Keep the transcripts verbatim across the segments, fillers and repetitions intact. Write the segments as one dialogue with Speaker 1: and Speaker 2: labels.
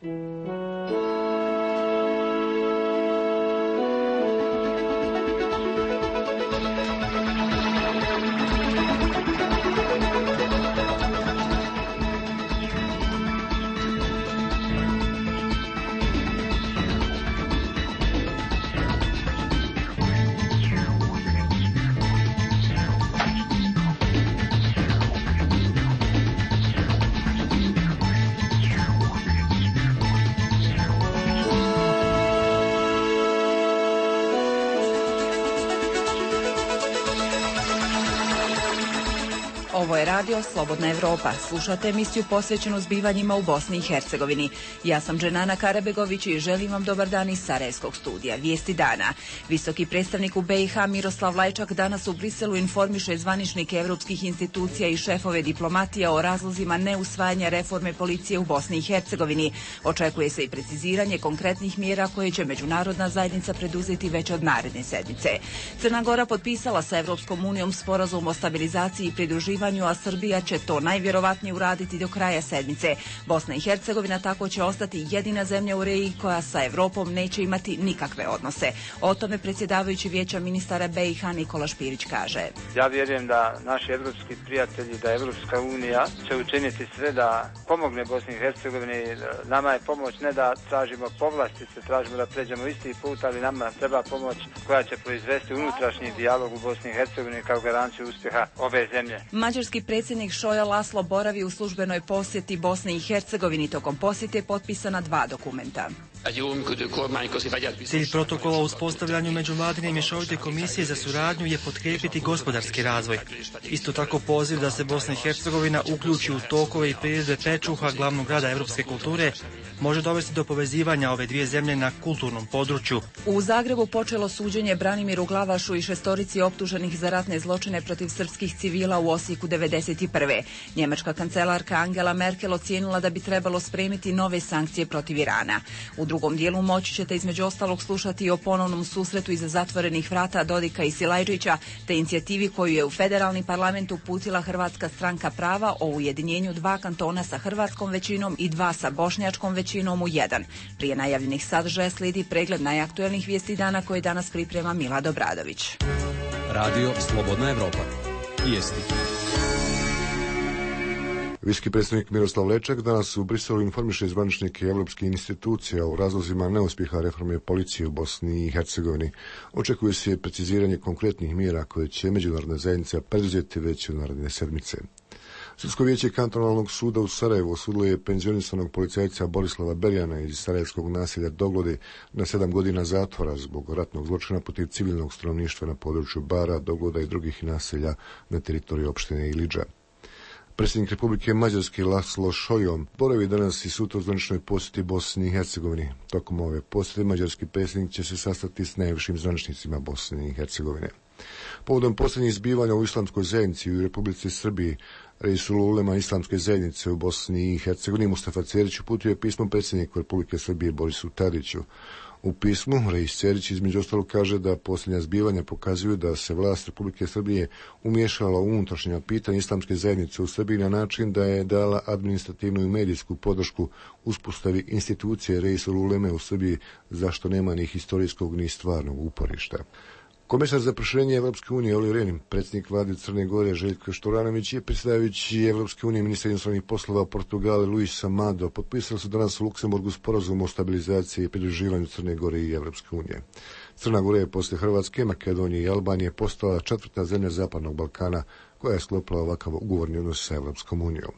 Speaker 1: Ovo je radio Slobodna Evropa. Slušate emisiju posvećenu zbivanjima u Bosni i Hercegovini. Ja sam Dženana Karabegović i želim vam dobar dan iz Sarajevskog studija. Vijesti dana. Visoki predstavnik u B i H Miroslav Lajčak danas u Briselu informiše zvaničnike evropskih institucija i šefove diplomatija o razlozima neusvajanja reforme policije u Bosni i Hercegovini. Očekuje se i preciziranje konkretnih mjera koje će međunarodna zajednica preduzeti već od naredne sedmice. Crna Gora potpisala sa Evropskom unijom sporazum o stabilizaciji i pridruživanju, a Srbija će to najvjerovatnije uraditi do kraja sedmice. Bosna i Hercegovina tako će ostati jedina zemlja u regiji koja sa Evropom neće imati nikakve odnose. O tome predsjedavajući Vijeća ministara B i H Nikola Špirić kaže:
Speaker 2: Ja vjerujem da naši evropski prijatelji, da Evropska unija će učiniti sve da pomogne Bosni i Hercegovini. Nama je pomoć ne da tražimo povlastice, tražimo da pređemo isti put, ali nama treba pomoć koja će proizvesti unutrašnji dijalog u Bosni i Hercegovini kao garanciju uspjeha ove zemlje.
Speaker 1: Mađarski predsjednik Šoja Laslo boravi u službenoj posjeti Bosni i Hercegovini. Tokom posjete je potpisana dva dokumenta.
Speaker 3: Cilj protokola o uspostavljanju međuvladine mješovite komisije za suradnju je potkrijepiti gospodarski razvoj. Isto tako poziv da se Bosna i Hercegovina uključi u tokove i priredbe Pečuha, glavnog grada evropske kulture, može dovesti do povezivanja ove dvije zemlje na kulturnom području.
Speaker 1: U Zagrebu počelo suđenje Branimiru Glavašu i šestorici optuženih za ratne zločine protiv srpskih civila u Osijeku devedeset prve. Njemačka kancelarka Angela Merkel ocijenila da bi trebalo spremiti nove sankcije protiv Irana. U drugom dijelu moći ćete između ostalog slušati o ponovnom susretu iza zatvorenih vrata Dodika i Silajđića, te inicijativi koju je u federalni parlament uputila Hrvatska stranka prava o ujedinjenju dva kantona sa hrvatskom većinom i dva sa bošnjačkom većinom u jedan. Prije najavljenih sadržaja slijedi pregled najaktuelnih vijesti dana koje danas priprema Milad Obradović.
Speaker 4: Radio Slobodna Evropa. Vijesti.
Speaker 5: Visoki predstavnik Miroslav Lajčak danas u Briselu informiše zvaničnike evropskih institucija o razlozima neuspjeha reforme policije u Bosni i Hercegovini. Očekuje se preciziranje konkretnih mjera koje će međunarodna zajednica preduzeti već od naredne sedmice. Sudsko vijeće kantonalnog suda u Sarajevu osudilo je penzionisanog policajca Borislava Berjana iz sarajevskog naselja Doglode na sedam godina zatvora zbog ratnog zločina protiv civilnog stanovništva na području Bara, Dogloda i drugih naselja na teritoriju opštine Ilidža. Predsjednik Republike Mađarske Laslo Šojom boravi danas i sutra u zvaničnoj posjeti Bosni i Hercegovini. Tokom ove posjete mađarski predsjednik će se sastati s najvišim zvaničnicima Bosne i Hercegovine. Povodom posljednjih zbivanja u islamskoj zajednici u Republici Srbiji, Reisul ulema islamske zajednice u Bosni i Hercegovini Mustafa Cerić uputio je pismo predsjedniku Republike Srbije Borisu Tadiću. U pismu Reis Cerić između ostalog kaže da posljednja zbivanja pokazuju da se vlast Republike Srbije umiješala u unutrašnja pitanja islamske zajednice u Srbiji na način da je dala administrativnu i medijsku podršku uspostavi institucije Reisul uleme u Srbiji, zašto nema ni historijskog ni stvarnog uporišta. Komesar za proširenje Evropske unije Oli Rehn, predsjednik vlade Crne Gore Željko Šturanović i predsjedavajući Evropske unije ministar inostranih poslova Portugale Luis Amado potpisali su danas u Luksemburgu sporazum o stabilizaciji i pridruživanju Crne Gore i Evropske unije. Crna Gora je poslije Hrvatske, Makedonije i Albanije postala četvrta zemlja Zapadnog Balkana koja je sklopila ovakav ugovorni odnos sa Evropskom unijom.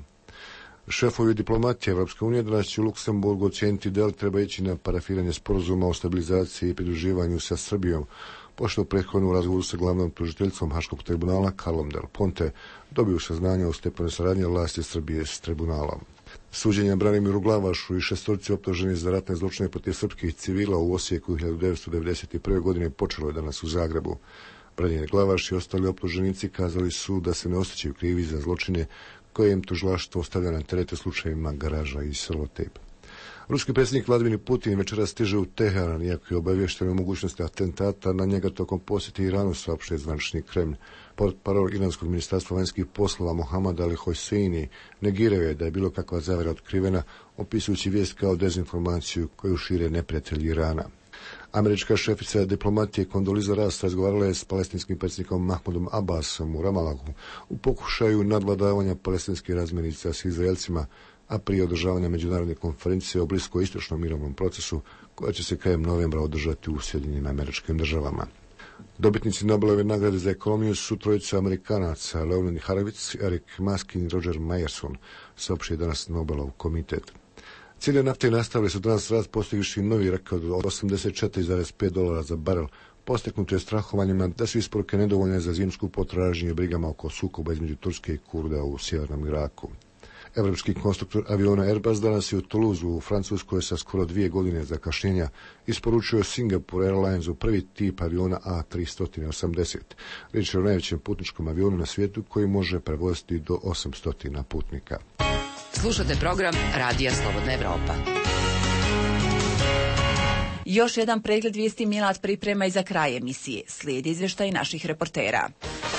Speaker 5: Šefovi diplomatije Evropske unije danas će u Luksemburgu ocijeniti da li treba ići na parafiranje sporazuma o stabilizaciji i pridruživanju sa Srbijom, pošto u prethodnom razgovoru sa glavnom tužiteljicom Haškog tribunala Carlom Del Ponte dobiju saznanja o stepenu saradnje vlasti Srbije s tribunalom. Suđenje Branimiru Glavašu i šestorici optuženih za ratne zločine protiv srpskih civila u Osijeku hiljadu devetsto devedeset prve. godine počelo je danas u Zagrebu. Branimir Glavaš i ostali optuženici kazali su da se ne osjećaju krivi za zločine koje im tužilaštvo stavlja na terete slučajevima Garaža i Selotejp. Ruski predsjednik Vladimir Putin večeras stiže u Teheran, iako je obaviješten o mogućnosti atentata na njega tokom posjeti Iranu, saopštio zvanični Kremlj. Portparol iranskog ministarstva vanjskih poslova Mohammad Ali Hosseini negirao je da je bilo kakva zavjera otkrivena, opisujući vijest kao dezinformaciju koju šire neprijatelji Irana. Američka šefica diplomatije Condoleezza Rice razgovarala je s palestinskim predsjednikom Mahmudom Abbasom u Ramalahu u pokušaju nadvladavanja palestinskih razmirica s Izraelcima, a prije održavanja međunarodne konferencije o bliskoistočnom mirovnom procesu koja će se krajem novembra održati u Sjedinjenim Američkim Državama. Dobitnici Nobelove nagrade za ekonomiju su trojica Amerikanaca, Leonid Horowitz, Eric Maskin i Roger Myerson, saopštio danas Nobelov komitet. Cijene nafte nastavili su danas rast postigivši novi rekord od osamdeset četiri zarez pet dolara za barel, posteknuto je strahovanjima da su isporuke nedovoljne za zimsku potražnju i brigama oko sukoba između Turske i Kurda u sjevernom Iraku. Evropski konstruktor aviona Airbus danas je u Toulouseu u Francuskoj sa skoro dvije godine zakašnjenja isporučio Singapore Airlinesu prvi tip aviona A tri osamdeset. Riječ je o najvećem putničkom avionu na svijetu koji može prevoziti do osamsto putnika.
Speaker 6: Slušate program Radija Slobodna Evropa.
Speaker 1: Još jedan pregled vijesti Milad priprema i za kraj emisije. Slijedi izvještaj naših reportera.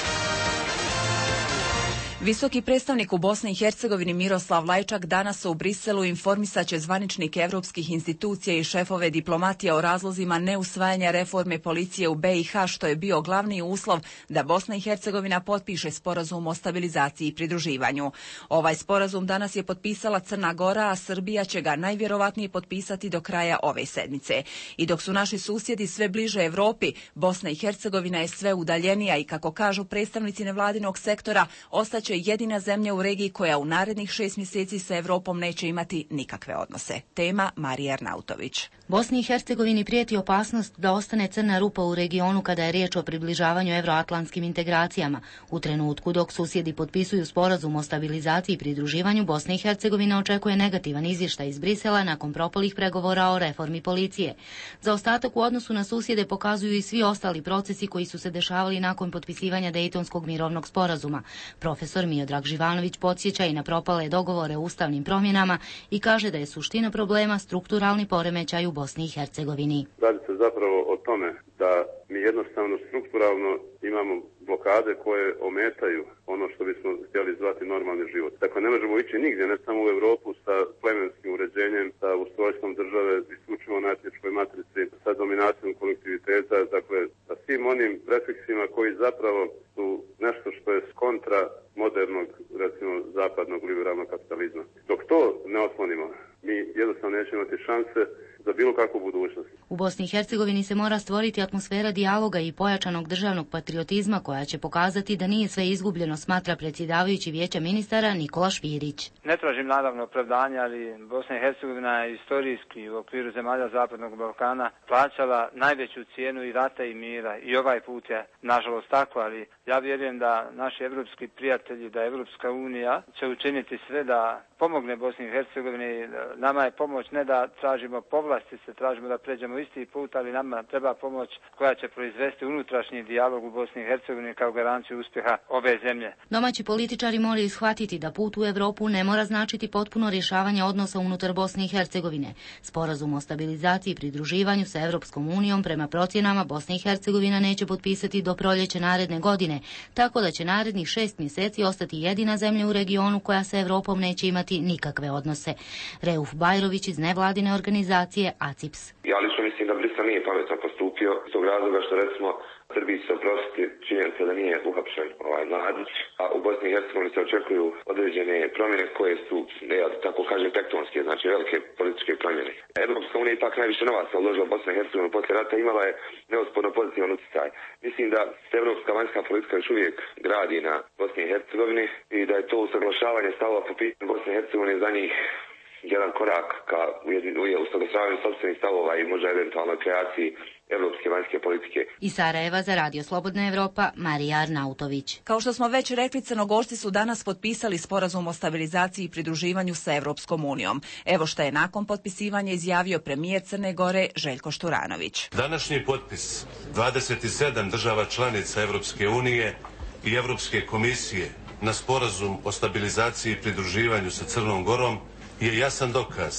Speaker 1: Visoki predstavnik u Bosni i Hercegovini Miroslav Lajčak danas u Briselu informisat će zvaničnike evropskih institucija i šefove diplomatije o razlozima neusvajanja reforme policije u B i H, što je bio glavni uslov da Bosna i Hercegovina potpiše sporazum o stabilizaciji i pridruživanju. Ovaj sporazum danas je potpisala Crna Gora, a Srbija će ga najvjerovatnije potpisati do kraja ove sedmice. I dok su naši susjedi sve bliže Europi, Bosna i Hercegovina je sve udaljenija i, kako kažu predstavnici nevladinog sektora, ostaće jedina zemlja u regiji koja u narednih šest mjeseci sa Europom neće imati nikakve odnose. Tema Marija Arnautović.
Speaker 7: Bosni i Hercegovini prijeti opasnost da ostane crna rupa u regionu kada je riječ o približavanju euroatlantskim integracijama. U trenutku dok susjedi potpisuju sporazum o stabilizaciji i pridruživanju, Bosna i Hercegovina očekuje negativan izvještaj iz Brisela nakon propalih pregovora o reformi policije. Za ostatak u odnosu na susjede pokazuju i svi ostali procesi koji su se dešavali nakon potpisivanja Dejtonskog mirovnog sporazuma. Profesor Miodrag Živanović podsjeća i na propale dogovore o ustavnim promjenama i kaže da je suština problema strukturalni poremećaj u Bosni i Hercegovini.
Speaker 8: Radi se zapravo o tome da mi jednostavno strukturalno imamo blokade koje ometaju ono što bismo htjeli zvati normalni život. Dakle, ne možemo ići nigdje, ne samo u Europu sa plemenskim uređenjem, sa ustrojstvom države, isključivo na etničkoj matrici, sa dominacijom kolektiviteta, dakle, sa svim onim prefiksima koji zapravo su nešto što je kontra modernog, recimo, zapadnog liberalnog kapitalizma. Dok to ne otklonimo, mi jednostavno nećemo imati šanse za bilo kakvu budućnost.
Speaker 7: U Bosni i Hercegovini se mora stvoriti atmosfera dijaloga i pojačanog državnog patriotizma koja će pokazati da nije sve izgubljeno, smatra predsjedavajući Vijeća ministara Nikola Špirić.
Speaker 2: Ne tražim naravno opravdanje, ali Bosna i Hercegovina je historijski u okviru zemalja Zapadnog Balkana plaćala najveću cijenu i rata i mira, i ovaj put je nažalost tako, ali ja vjerujem da naši evropski prijatelji, da Evropska unija će učiniti sve da pomogne Bosni i Hercegovini. Nama je pomoć ne da tražimo povlastice, tražimo da pređemo isti put, ali nama treba pomoć koja će proizvesti unutrašnji dijalog u Bosni i Hercegovini kao garanciju uspjeha ove zemlje.
Speaker 7: Domaći političari moraju shvatiti da put u Europu ne mora značiti potpuno rješavanje odnosa unutar Bosne i Hercegovine. Sporazum o stabilizaciji i pridruživanju sa Europskom unijom prema procjenama Bosna i Hercegovina neće potpisati do proljeća naredne godine, tako da će narednih šest mjeseci ostati jedina zemlja u regionu koja sa Europom neće imati nikakve odnose. Reuf Bajrović iz nevladine organizacije A C I P S.
Speaker 9: Ja lično mislim da Brisel nije pametno postupio iz tog razloga što, recimo, Srbiji se oprostiti činjenica da nije uhapšen ovaj Mladić, a u Bosni i Hercegovini se očekuju određene promjene koje su, ja tako kažem, tektonske, znači velike političke promjene. Evropska unija ipak najviše novaca uložila Bosna i Hercegovina poslije rata, imala je neosporno pozitivan utjecaj. Mislim da se evropska vanjska politika još uvijek gradi na Bosni i Hercegovini i da je to usaglašavanje stavova po pitanju Bosne i Hercegovine za njih jedan korak ka usaglašavanju sopstvenih stavova i možda eventualnoj kreaciji evropske vanjske politike.
Speaker 7: Iz Sarajeva za Radio Slobodna Evropa, Marija Arnautović.
Speaker 1: Kao što smo već rekli, Crnogorci su danas potpisali sporazum o stabilizaciji i pridruživanju sa Evropskom unijom. Evo što je nakon potpisivanja izjavio premijer Crne Gore Željko Šturanović.
Speaker 10: Današnji potpis dvadeset sedam država članica Evropske unije i Evropske komisije na sporazum o stabilizaciji i pridruživanju sa Crnom Gorom je jasan dokaz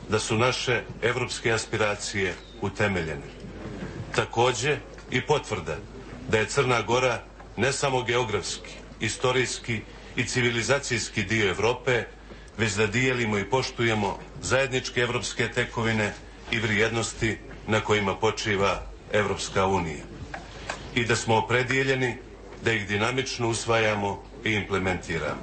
Speaker 10: da su naše evropske aspiracije utemeljene. Takođe i potvrda da je Crna Gora ne samo geografski, istorijski i civilizacijski dio Evrope, već da dijelimo i poštujemo zajedničke evropske tekovine i vrijednosti na kojima počiva Evropska unija. I da smo opredijeljeni da ih dinamično usvajamo i implementiramo.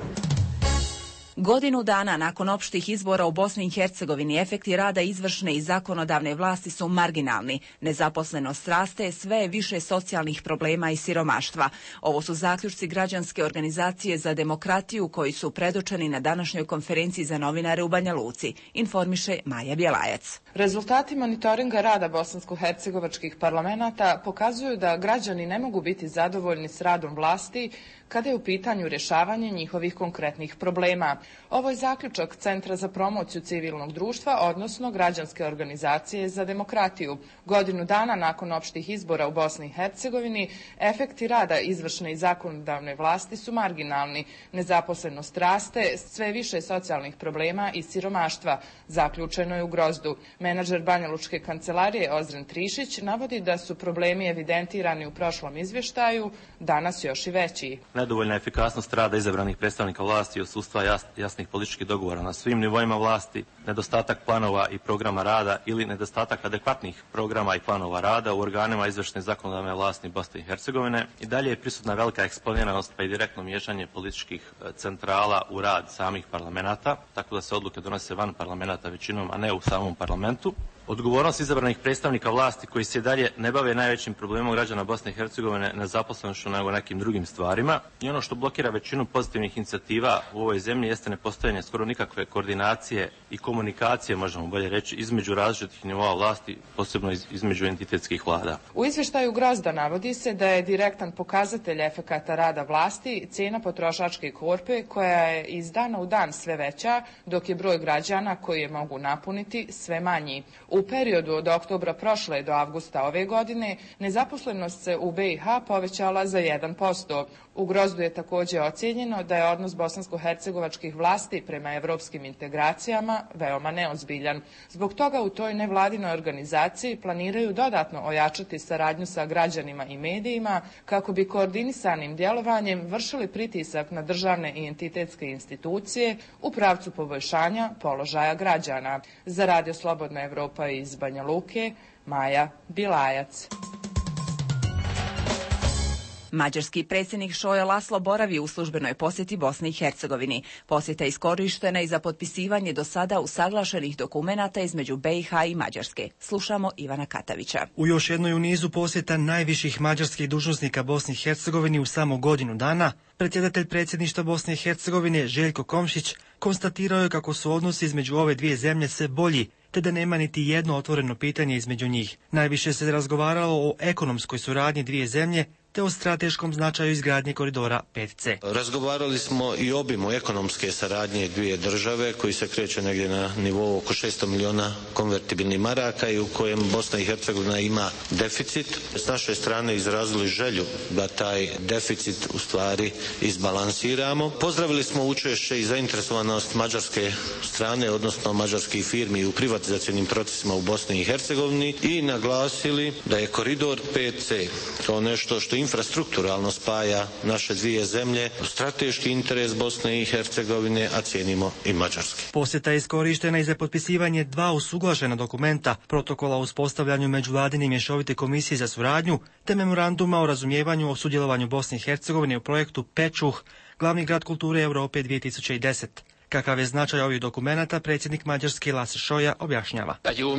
Speaker 1: Godinu dana nakon opštih izbora u Bosni i Hercegovini efekti rada izvršne i zakonodavne vlasti su marginalni. Nezaposlenost raste, sve je više socijalnih problema i siromaštva. Ovo su zaključci građanske organizacije za demokratiju koji su predočeni na današnjoj konferenciji za novinare u Banja Luci, informiše Maja Bjelajac.
Speaker 11: Rezultati monitoringa rada bosansko-hercegovačkih parlamenata pokazuju da građani ne mogu biti zadovoljni s radom vlasti kada je u pitanju rješavanje njihovih konkretnih problema. Ovo je zaključak Centra za promociju civilnog društva, odnosno građanske organizacije za demokratiju. Godinu dana nakon opštih izbora u Bosni i Hercegovini, efekti rada izvršne i zakonodavne vlasti su marginalni. Nezaposlenost raste, sve više socijalnih problema i siromaštva, zaključeno je u Grozdu. Menadžer Banjalučke kancelarije Ozren Trišić navodi da su problemi evidentirani u prošlom izvještaju, danas još i veći.
Speaker 12: Nedovoljna efikasnost rada izabranih predstavnika vlasti i odsustva jas, jasnih političkih dogovora na svim nivoima vlasti, nedostatak planova i programa rada ili nedostatak adekvatnih programa i planova rada u organima izvršne i zakonodavne vlasti Bosne i Hercegovine i dalje je prisutna velika eksponiranost pa i direktno miješanje političkih centrala u rad samih parlamenata, tako da se odluke donose van parlamenta većinom, a ne u samom parlamentu. Odgovornost izabranih predstavnika vlasti koji se dalje ne bave najvećim problemom građana Bosne i Hercegovine nezaposlenošću nego nekim drugim stvarima. I ono što blokira većinu pozitivnih inicijativa u ovoj zemlji jeste nepostojanje skoro nikakve koordinacije i komunikacije, možemo bolje reći, između različitih nivoa vlasti, posebno iz, između entitetskih vlada.
Speaker 11: U izvještaju Grozda navodi se da je direktan pokazatelj efekata rada vlasti cijena potrošačke korpe koja je iz dana u dan sve veća, dok je broj građana koji je mogu napuniti sve manji. U periodu od oktobra prošle do avgusta ove godine nezaposlenost se u B i H povećala za jedan posto. U Grozdu je također ocijenjeno da je odnos bosansko-hercegovačkih vlasti prema evropskim integracijama veoma neozbiljan. Zbog toga u toj nevladinoj organizaciji planiraju dodatno ojačati saradnju sa građanima i medijima kako bi koordinisanim djelovanjem vršili pritisak na državne i entitetske institucije u pravcu poboljšanja položaja građana. Za Radio Slobodna Evropa iz Banja Luke, Maja Bilajac.
Speaker 1: Mađarski predsjednik Šoja Laslo boravi u službenoj posjeti Bosni i Hercegovini. Posjeta je iskorištena i za potpisivanje do sada usaglašenih dokumenata između B i H i Mađarske. Slušamo Ivana Katavića.
Speaker 3: U još jednoj u nizu posjeta najviših mađarskih dužnosnika Bosni i Hercegovini u samo godinu dana, predsjedatelj predsjedništva Bosne i Hercegovine Željko Komšić konstatirao je kako su odnosi između ove dvije zemlje sve bolji, te da nema niti jedno otvoreno pitanje između njih. Najviše se razgovaralo o ekonomskoj suradnji dvije zemlje, te o strateškom značaju izgradnje koridora pet C.
Speaker 13: Razgovarali smo i obimu ekonomske saradnje dvije države koji se kreće negdje na nivou oko šesto miliona konvertibilnih maraka i u kojem Bosna i Hercegovina ima deficit. S naše strane izrazili želju da taj deficit u stvari izbalansiramo. Pozdravili smo učešće i zainteresovanost mađarske strane, odnosno mađarskih firmi u privatizacijnim procesima u Bosni i Hercegovini i naglasili da je koridor pet C kao nešto što infrastrukturalno spaja naše dvije zemlje, strateški interes Bosne i Hercegovine, a cijenimo i Mađarske.
Speaker 3: Posjeta je iskorištena i za potpisivanje dva usuglašena dokumenta, protokola o uspostavljanju međuvladine mješovite komisije za suradnju, te memoranduma o razumijevanju o sudjelovanju Bosne i Hercegovine u projektu Pečuh, glavni grad kulture Europe dvije tisuće deset. Kakav je značaj ovih dokumenata, predsjednik Mađarske Lase Šoja objašnjava.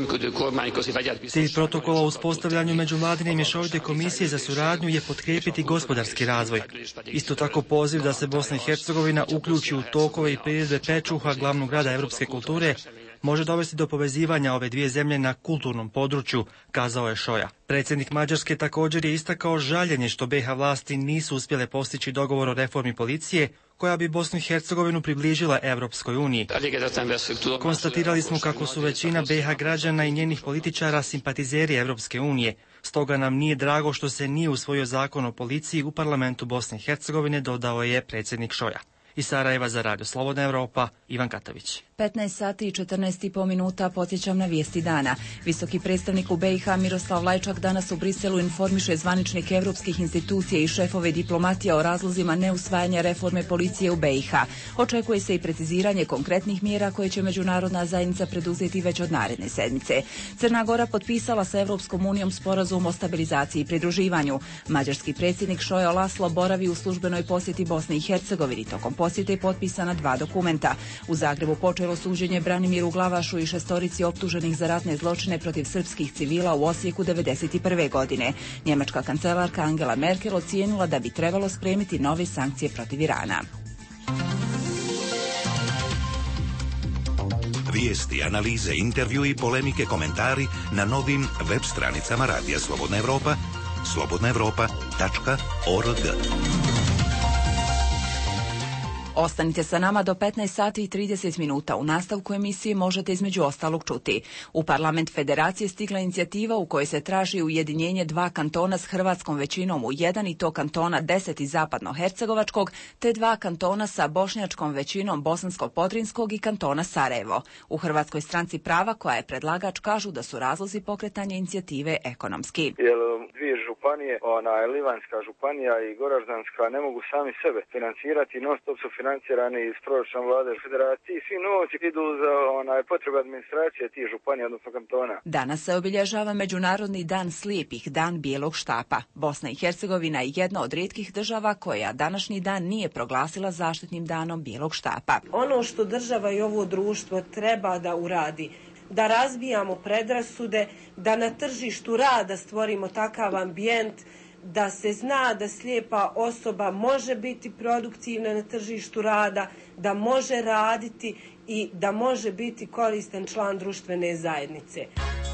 Speaker 3: Cilj protokola o uspostavljanju međuvladine mješovite komisije za suradnju je potkrijepiti gospodarski razvoj. Isto tako poziv da se Bosna i Hercegovina uključi u tokove i priredbe Pečuha, glavnog grada evropske kulture, može dovesti do povezivanja ove dvije zemlje na kulturnom području, kazao je Šoja. Predsjednik Mađarske također je istakao žaljenje što B i H vlasti nisu uspjele postići dogovor o reformi policije, koja bi Bosnu i Hercegovinu približila Evropskoj uniji. Konstatirali smo kako su većina B i H građana i njenih političara simpatizeri Evropske unije, stoga nam nije drago što se nije usvojio zakon o policiji u parlamentu Bosne i Hercegovine, dodao je predsjednik Šoja. Iz Sarajeva za Radio Slobodna Evropa, Ivan Katavić.
Speaker 1: petnaest sati i četrnaest i po minuta, podsjećam na vijesti dana. Visoki predstavnik u B i H Miroslav Lajčak danas u Briselu informiše zvaničnike evropskih institucija i šefove diplomatija o razlozima neusvajanja reforme policije u B i H. Očekuje se i preciziranje konkretnih mjera koje će međunarodna zajednica preduzeti već od naredne sedmice. Crna Gora potpisala sa Evropskom unijom sporazum o stabilizaciji i pridruživanju. Mađarski predsjednik Šojo Laslo boravi u službenoj posjeti Bosni i Hercegovini. Tokom posjete je potpisana dva dokumenta. U Zagrebu počelo suđenje Branimiru Glavašu i šestorici optuženih za ratne zločine protiv srpskih civila u Osijeku devedeset prve. godine. Njemačka kancelarka Angela Merkel ocijenila da bi trebalo spremiti nove sankcije protiv Irana.
Speaker 14: Vijesti, analize, intervju i polemike, komentari na novim web stranicama Radija Slobodna Evropa, slobodna evropa tačka org.
Speaker 1: Ostanite sa nama do petnaest sati i trideset minuta. U nastavku emisije možete između ostalog čuti. U Parlament Federacije stigla inicijativa u kojoj se traži ujedinjenje dva kantona s hrvatskom većinom u jedan, i to kantona deset i zapadno-hercegovačkog, te dva kantona sa bošnjačkom većinom bosansko-podrinskog i kantona Sarajevo. U Hrvatskoj stranci prava, koja je predlagač, kažu da su razlozi pokretanja inicijative ekonomski.
Speaker 2: Dvije županije, ona Livanjska županija i Goraždanska, ne mogu sami sebe financirati, non stop su financirani iz proračuna vlade federacije. Svi novci idu za onaj potrebe administracije tih županija, odnosno kantona.
Speaker 1: Danas se obilježava Međunarodni dan slijepih, dan bijelog štapa. Bosna i Hercegovina je jedna od rijetkih država koja današnji dan nije proglasila zaštitnim danom bijelog štapa.
Speaker 15: Ono što država i ovo društvo treba da uradi, da razbijamo predrasude, da na tržištu rada stvorimo takav ambijent da se zna da slijepa osoba može biti produktivna na tržištu rada, da može raditi i da može biti koristan član društvene zajednice.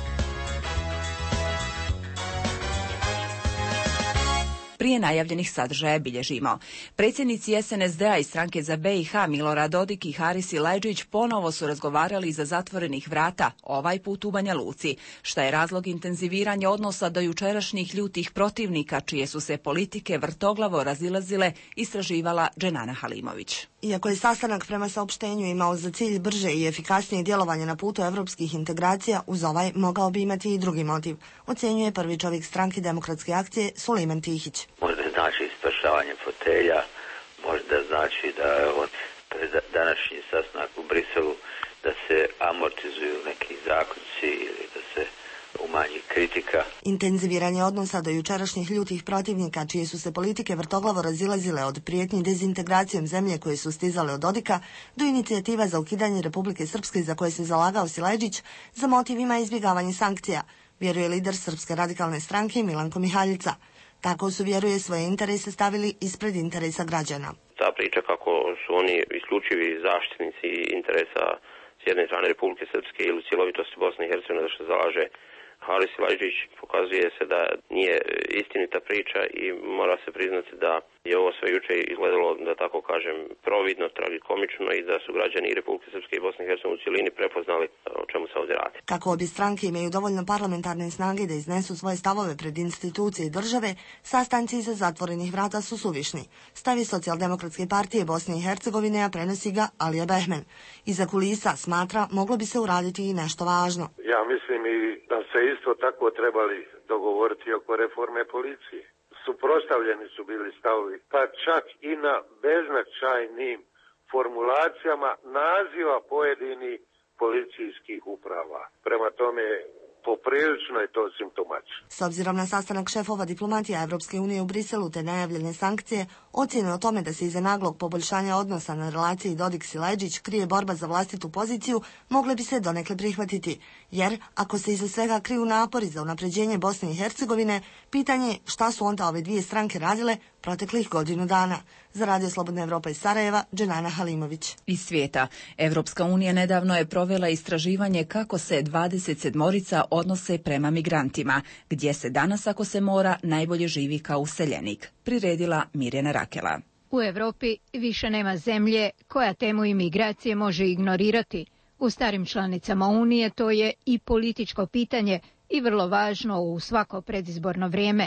Speaker 1: Prije najavljenih sadržaja bilježimo. Predsjednici S N S D-a i stranke za B i H Milorad Dodik i Haris Silajdžić ponovo su razgovarali iza zatvorenih vrata, ovaj put u Banja Luci. Šta je razlog intenziviranja odnosa do jučerašnjih ljutih protivnika, čije su se politike vrtoglavo razilazile, istraživala Dženana Halimović.
Speaker 16: Iako je sastanak prema saopštenju imao za cilj brže i efikasnije djelovanje na putu evropskih integracija, uz ovaj mogao bi imati i drugi motiv, ocjenjuje prvi čovjek stranke Demokratske akcije Sulejman Tihić.
Speaker 17: Možda znači spašavanje fotelja, možda znači da on pred današnji sastanak u Briselu da se amortizuju neki zaključci ili da se umanji kritika.
Speaker 16: Intenziviranje odnosa do jučerašnjih ljutih protivnika, čije su se politike vrtoglavo razilazile od prijetnji dezintegracijom zemlje koje su stizale od Dodika, do inicijativa za ukidanje Republike Srpske za koje se zalagao Silajdžić, za motiv ima izbjegavanje sankcija, vjeruje lider Srpske radikalne stranke Milanko Mihaljica. Tako su, vjeruje, svoje interese stavili ispred interesa građana.
Speaker 18: Ta priča kako su oni isključivi zaštitnici interesa s jedne strane Republike Srpske ili cjelovitosti Bosne i Hercegovine, za što zalaže Haris Silajdžić, pokazuje se da nije istinita priča i mora se priznati da je ovo sve juče izgledalo, da tako kažem, providno, tragikomično i da su građani Republike Srpske i Bosne i Hercegovine u cjelini prepoznali o čemu se ovdje radi.
Speaker 16: Kako obje stranke imaju dovoljno parlamentarne snage da iznesu svoje stavove pred institucije i države, sastanci iza zatvorenih vrata su suvišni. Stavi Socijaldemokratske partije Bosne i Hercegovine, a prenosi ga Alija Behmen. Iza kulisa, smatra, moglo bi se uraditi i nešto važno.
Speaker 19: Ja mislim i da se isto tako trebali dogovoriti oko reforme policije. Suprotstavljeni su bili stavovi, pa čak i na beznačajnim formulacijama naziva pojedinih policijskih uprava. Prema tome, poprilično je to simptomačno.
Speaker 16: S obzirom na sastanak šefova diplomatija Evropske unije u Briselu te najavljene sankcije, ocjene o tome da se iza naglog poboljšanja odnosa na relaciji Dodik-Silajdžić krije borba za vlastitu poziciju, mogle bi se donekle prihvatiti. Jer, ako se iza svega kriju napori za unapređenje Bosne i Hercegovine, pitanje je šta su onda ove dvije stranke radile proteklih godinu dana. Za Radio Slobodna Evropa iz Sarajeva, Dženana Halimović.
Speaker 1: Iz svijeta. Evropska unija nedavno je provela istraživanje kako se dvadeset sedmorica odnose prema migrantima, gdje se danas, ako se mora, najbolje živi kao useljenik. Priredila Mirjana Rakela.
Speaker 20: U Evropi više nema zemlje koja temu imigracije može ignorirati. U starim članicama Unije to je i političko pitanje i vrlo važno u svako predizborno vrijeme.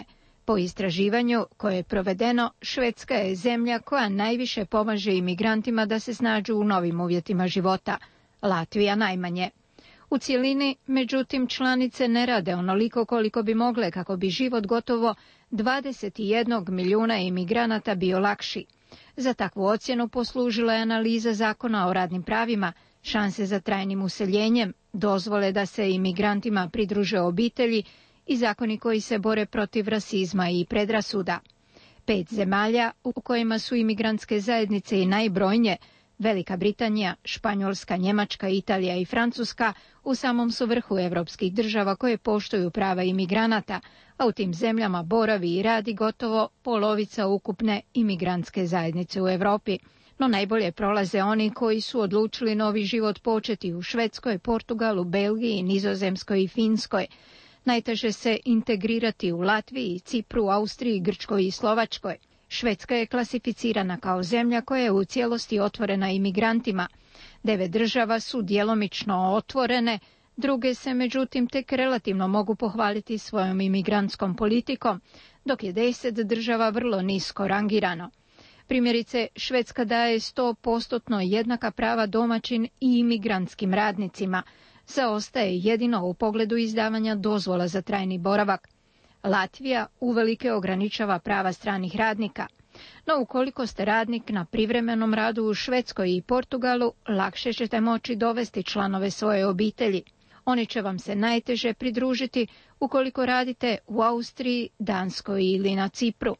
Speaker 20: Po istraživanju koje je provedeno, Švedska je zemlja koja najviše pomaže imigrantima da se snađu u novim uvjetima života, Latvija najmanje. U cjelini, međutim, članice ne rade onoliko koliko bi mogle kako bi život gotovo dvadeset jedan milijuna imigranata bio lakši. Za takvu ocjenu poslužila je analiza zakona o radnim pravima, šanse za trajnim useljenjem, dozvole da se imigrantima pridruže obitelji i zakoni koji se bore protiv rasizma i predrasuda. Pet zemalja u kojima su imigrantske zajednice i najbrojnije, Velika Britanija, Španjolska, Njemačka, Italija i Francuska, u samom su vrhu evropskih država koje poštuju prava imigranata, a u tim zemljama boravi i radi gotovo polovica ukupne imigrantske zajednice u Europi. No najbolje prolaze oni koji su odlučili novi život početi u Švedskoj, Portugalu, Belgiji, Nizozemskoj i Finskoj. Najteže se integrirati u Latviji, Cipru, Austriji, Grčkoj i Slovačkoj. Švedska je klasificirana kao zemlja koja je u cijelosti otvorena imigrantima. Devet država su djelomično otvorene, druge se međutim tek relativno mogu pohvaliti svojom imigrantskom politikom, dok je deset država vrlo nisko rangirano. Primjerice, Švedska daje sto posto jednaka prava domaćin i imigrantskim radnicima. Zaostaje jedino u pogledu izdavanja dozvola za trajni boravak. Latvija uvelike ograničava prava stranih radnika. No ukoliko ste radnik na privremenom radu u Švedskoj i Portugalu, lakše ćete moći dovesti članove svoje obitelji. Oni će vam se najteže pridružiti ukoliko radite u Austriji, Danskoj ili na Cipru.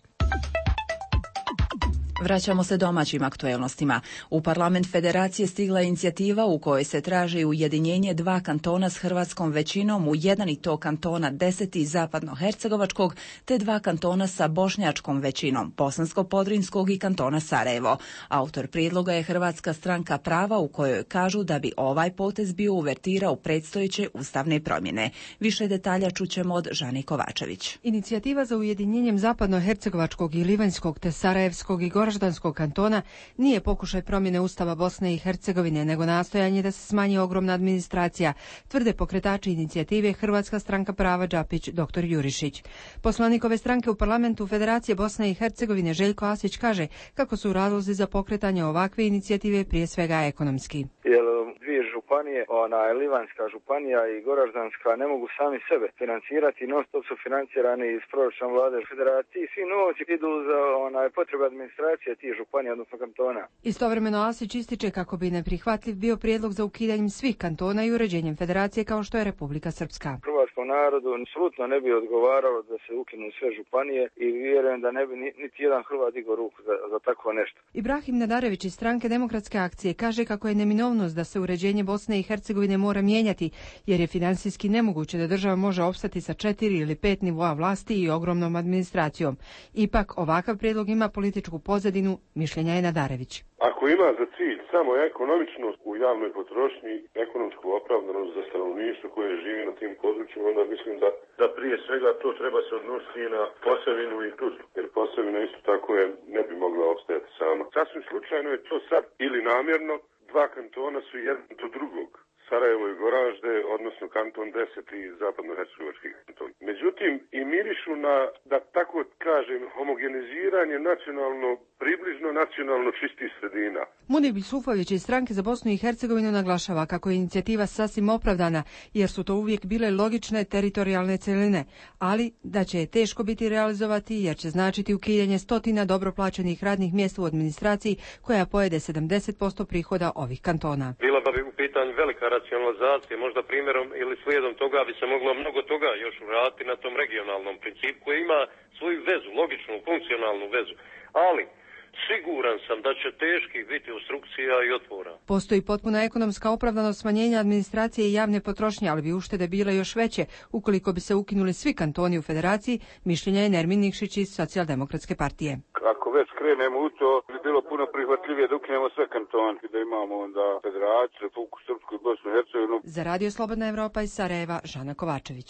Speaker 1: Vraćamo se domaćim aktuelnostima. U parlament Federacije stigla je inicijativa u kojoj se traži ujedinjenje dva kantona s hrvatskom većinom u jedan i to kantona deseti zapadnohercegovačkog te dva kantona sa bošnjačkom većinom, Bosansko-Podrinskog i kantona Sarajevo. Autor prijedloga je Hrvatska stranka prava u kojoj kažu da bi ovaj potez bio uvertira u predstojeće ustavne promjene. Više detalja čućemo od Žane Kovačević.
Speaker 21: Inicijativa za ujedinjenjem zapadnohercegovačkog i livanjskog te sarajevskog i Goraždanskog kantona nije pokušaj promjene Ustava Bosne i Hercegovine, nego nastojanje da se smanji ogromna administracija, tvrde pokretači inicijative Hrvatska stranka prava Đapić dr. Jurišić. Poslanik ove stranke u parlamentu Federacije Bosne i Hercegovine Željko Asić kaže kako su razlozi za pokretanje ovakve inicijative prije svega ekonomski.
Speaker 2: Jer dvije županije, ona Livanjska županija i Goraždanska, ne mogu sami sebe financirati, non stop su financirani iz proračuna vlade Federacije. Svi novci idu za onaj potrebe administracije tih županija, odnosno kantona.
Speaker 21: Istovremeno Asić ističe kako bi neprihvatljiv bio prijedlog za ukidanjem svih kantona i uređenjem federacije kao što je Republika Srpska.
Speaker 2: Hrvatskom narodu apsolutno ne bi odgovaralo da se ukinu sve županije i vjerujem da ne bi niti jedan Hrvat digao ruku za, za takvo nešto.
Speaker 21: Ibrahim Nadarević iz stranke Demokratske akcije kaže kako je neminovnost da se uređenje Bosne i Hercegovine mora mijenjati, jer je finansijski nemoguće da država može opstati sa četiri ili pet nivoa vlasti i ogromnom administracijom. Ipak, ovakav prijedlog ima političku pozadinu, mišljenja je Nadarević.
Speaker 22: Ako ima za cilj samo ekonomičnost u javnoj potrošnji, ekonomsku opravdanost za stanovništvo koje živi na tim područjima, onda mislim da, da prije svega to treba se odnositi na Posavinu i Tuzlu, jer Posavina isto tako je ne bi mogla opstajati sama. Sasvim slučajno je to sad ili namjerno, dva kantona su jedan do drugog. Sarajevo i Goražde, odnosno kanton deset i zapadnohercegovački kanton. Međutim, i mirišu na, da tako kažem, homogeniziranje nacionalno, približno nacionalno čistih sredina.
Speaker 21: Munir Bisufović iz stranke za Bosnu i Hercegovinu naglašava kako je inicijativa sasvim opravdana, jer su to uvijek bile logične teritorijalne cjeline, ali da će je teško biti realizovati jer će značiti ukidanje stotina dobro plaćenih radnih mjesta u administraciji koja pojede sedamdeset posto prihoda ovih kantona.
Speaker 23: Bila bi u pitanju velika racionalizacija, možda primjerom ili slijedom toga bi se moglo mnogo toga još uraditi na tom regionalnom principu koji ima svoju vezu, logičnu, funkcionalnu vezu, ali siguran sam da će teških biti obstrukcija i otvora.
Speaker 21: Postoji potpuna ekonomska opravdanost smanjenja administracije i javne potrošnje, ali bi uštede bile još veće ukoliko bi se ukinuli svi kantoni u federaciji, mišljenja je Nermin Nikšić iz Socijaldemokratske partije.
Speaker 24: Ako već krenemo u to, bi bilo puno prihvatljivije da ukinemo sve kantone, da imamo onda federaciju, Republiku Srpsku i Bosnu i Hercegovinu.
Speaker 21: Za Radio Slobodna Evropa iz Sarajeva, Žana Kovačević.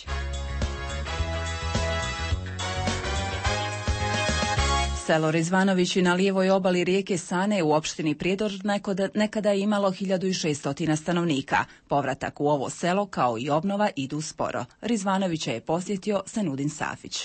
Speaker 1: Selo Rizvanovići na lijevoj obali rijeke Sane u opštini Prijedor nekada je imalo hiljadu šesto stanovnika. Povratak u ovo selo kao i obnova idu sporo. Rizvanovića je posjetio Senudin Safić.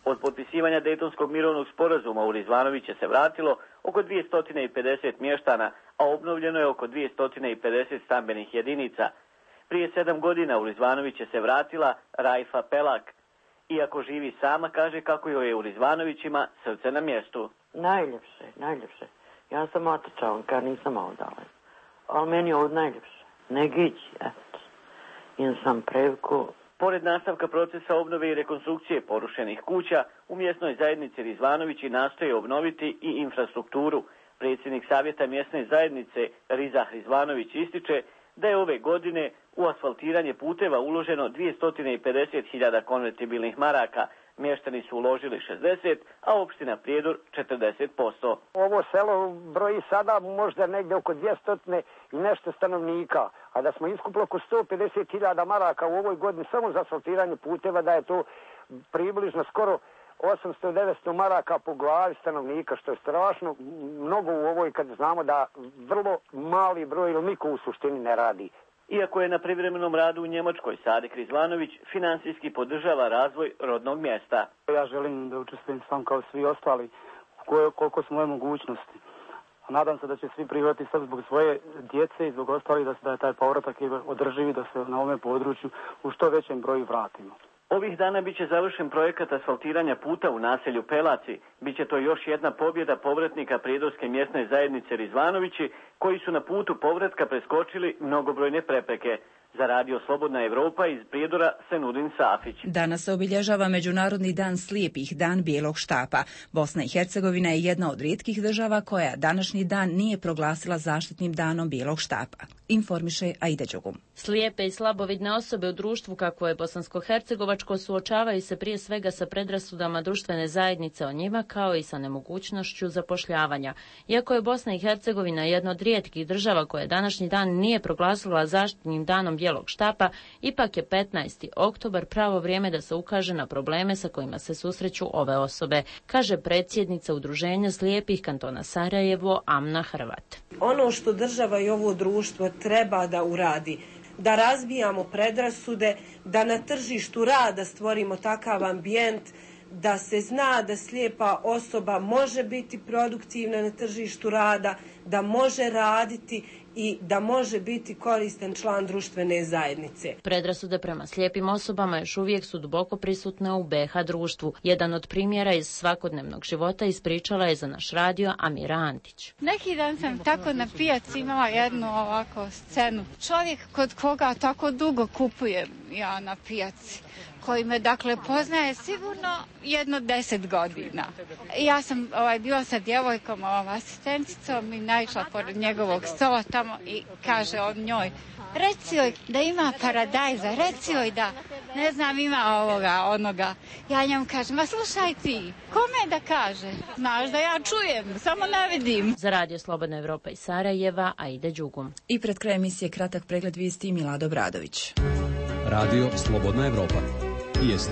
Speaker 4: Od potpisivanja Dejtonskog mirovnog sporazuma u Rizvanoviće se vratilo oko dvjesto pedeset mještana, a obnovljeno je oko dvjesto pedeset stambenih jedinica. Prije sedam godina u Rizvanoviće se vratila Rajfa Pelak. Iako živi sama, kaže kako joj je u Rizvanovićima srce na mjestu.
Speaker 5: Najljepše, najljepše. Ja sam otičavnka, nisam malo daleko. Ali meni je ovdje najljepše. Negići, eto. Jen sam previku.
Speaker 4: Pored nastavka procesa obnove i rekonstrukcije porušenih kuća, u mjesnoj zajednici Rizvanovići nastoje obnoviti i infrastrukturu. Predsjednik savjeta mjesne zajednice Rizah Rizvanović ističe da je ove godine u asfaltiranje puteva uloženo dvjesto pedeset hiljada konvertibilnih maraka. Mještani su uložili šezdeset, a opština Prijedor četrdeset posto.
Speaker 6: Ovo selo broji sada možda negdje oko dvjesto i nešto stanovnika, a da smo iskupili oko sto pedeset hiljada maraka u ovoj godini samo za asfaltiranje puteva, da je to približno skoro osamsto do devetsto maraka po glavi stanovnika, što je strašno mnogo u ovoj, kad znamo da vrlo mali broj ili niko u suštini ne radi.
Speaker 4: Iako je na privremenom radu u Njemačkoj, Sadik Rizvanović finansijski podržava razvoj rodnog mjesta.
Speaker 8: Ja želim da učestvujem sam kao svi ostali, koliko su moje mogućnosti. Nadam se da će svi prihvatiti sad zbog svoje djece i zbog ostalih, da je taj povratak održivi, da se na ovome području u što većem broju vratimo.
Speaker 4: Ovih dana biće završen projekat asfaltiranja puta u naselju Pelaci. Biće to još jedna pobjeda povratnika Prijedorske mjesne zajednice Rizvanovići, koji su na putu povratka preskočili mnogobrojne prepreke. Za Radio Slobodna Evropa iz Prijedora Senudin Safić.
Speaker 1: Danas se obilježava Međunarodni dan slijepih, dan bijelog štapa. Bosna i Hercegovina je jedna od rijetkih država koja današnji dan nije proglasila zaštitnim danom bijelog štapa. Informiše Aida Đugum.
Speaker 25: Slijepe i slabovidne osobe u društvu kako je bosansko-hercegovačko suočavaju se prije svega sa predrasudama društvene zajednice o njima, kao i sa nemogućnošću zapošljavanja. Iako je Bosna i Hercegovina jedna od rijetkih država koja današnji dan nije proglasila zaštitnim danom bijelog štapa, ipak je petnaesti oktobar pravo vrijeme da se ukaže na probleme sa kojima se susreću ove osobe, kaže predsjednica Udruženja slijepih kantona Sarajevo Amna Hrvat.
Speaker 15: Ono što država i ovo društvo treba da uradi, da razbijamo predrasude, da na tržištu rada stvorimo takav ambijent da se zna da slijepa osoba može biti produktivna na tržištu rada, da može raditi i da može biti koristan član društvene zajednice.
Speaker 25: Predrasude prema slijepim osobama još uvijek su duboko prisutne u be ha društvu. Jedan od primjera iz svakodnevnog života ispričala je za naš radio Amira Antić.
Speaker 26: Neki dan sam tako na pijaci imala jednu ovako scenu. Čovjek kod koga tako dugo kupujem ja na pijaci, koji me dakle poznaje sigurno jedno deset godina. Ja sam ovaj, bila sa djevojkom, ovom asistenticom i naišla pored njegovog stola tamo i kaže on njoj, reci joj da ima paradajza, reci joj da, ne znam, ima ovoga, onoga. Ja njemu kažem, ma slušaj ti, kome da kaže? Znaš da ja čujem, samo ne vidim.
Speaker 25: Za Radio Slobodna Evropa iz Sarajeva, Aida Đugum.
Speaker 1: I pred krajem emisije kratak pregled vijesti Milado Bradović.
Speaker 27: Radio Slobodna Evropa. Vijesti.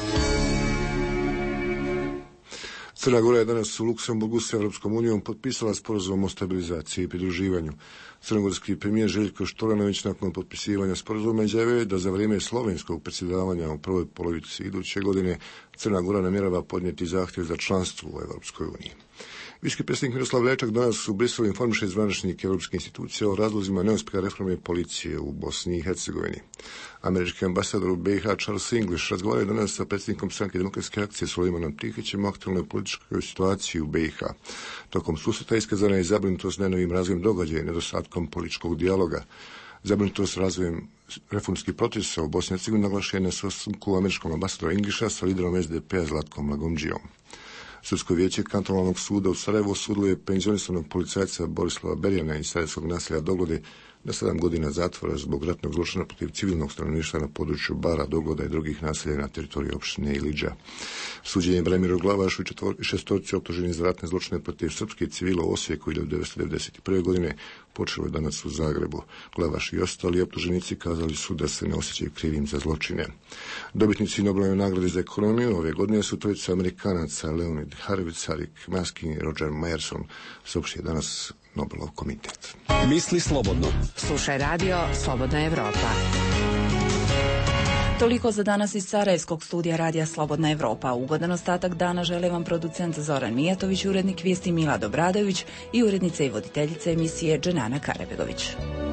Speaker 28: Crna Gora je danas u Luksemburgu s Evropskom unijom potpisala sporazum o stabilizaciji i pridruživanju. Crnogorski premijer Željko Štoranović nakon potpisivanja sporazuma izjavio je da za vrijeme slovenskog predsjedavanja u prvoj polovici iduće godine Crna Gora namjerava podnijeti zahtjev za članstvo u Evropskoj uniji. Visoki predsjednik Miroslav Lečak danas u Briselu informiše zvaničnike Europske institucije o razlozima neuspjeha reforme policije u Bosni i Hercegovini. Američki ambasador u be i ha Charles English razgovarao danas sa predsjednikom stranke Demokratske akcije Sulejmanom Tihićem o aktualnoj političkoj situaciji u be i ha. Tokom susreta iskazana je zabrinutost najnovijim razvojem događaja i nedostatkom političkog dijaloga. Zabrinutost razvojem reformskih procesa u Bosni i Hercegovini naglašena je sastanku američkog ambasadora Englisha sa liderom es de pe-a Zlatkom Lagumdžijom. Sudsko vijeće kantonalnog suda u Sarajevu osudilo je penzionisanog policajca Borislava Berjana iz sarajevskog naselja Doglode na sedam godina zatvora zbog ratnog zločina protiv civilnog stanovništva na području Bara, Dogloda i drugih naselja na teritoriji opštine Ilidža. Suđenje Bremiru Glavašu i šestorci optuženih za ratne zločine protiv srpskih civila u Osijeku hiljadu devetsto devedeset prve. godine počelo je danas u Zagrebu. Glavaš i ostali optuženici kazali su da se ne osjećaju krivim za zločine. Dobitnici Nobelove nagrade za ekonomiju ove godine su trojica Amerikanaca Leonid Harvitz, Harik Maskin i Roger Myerson, saopštio danas Nobelov komitet.
Speaker 27: Misli slobodno.
Speaker 29: Slušaj Radio Slobodna Evropa.
Speaker 1: Toliko za danas iz Sarajevskog studija Radija Slobodna Evropa. Ugodan ostatak dana žele vam producent Zoran Mijatović, urednik vijesti Milad Obradović i urednica i voditeljica emisije Dženana Karebegović.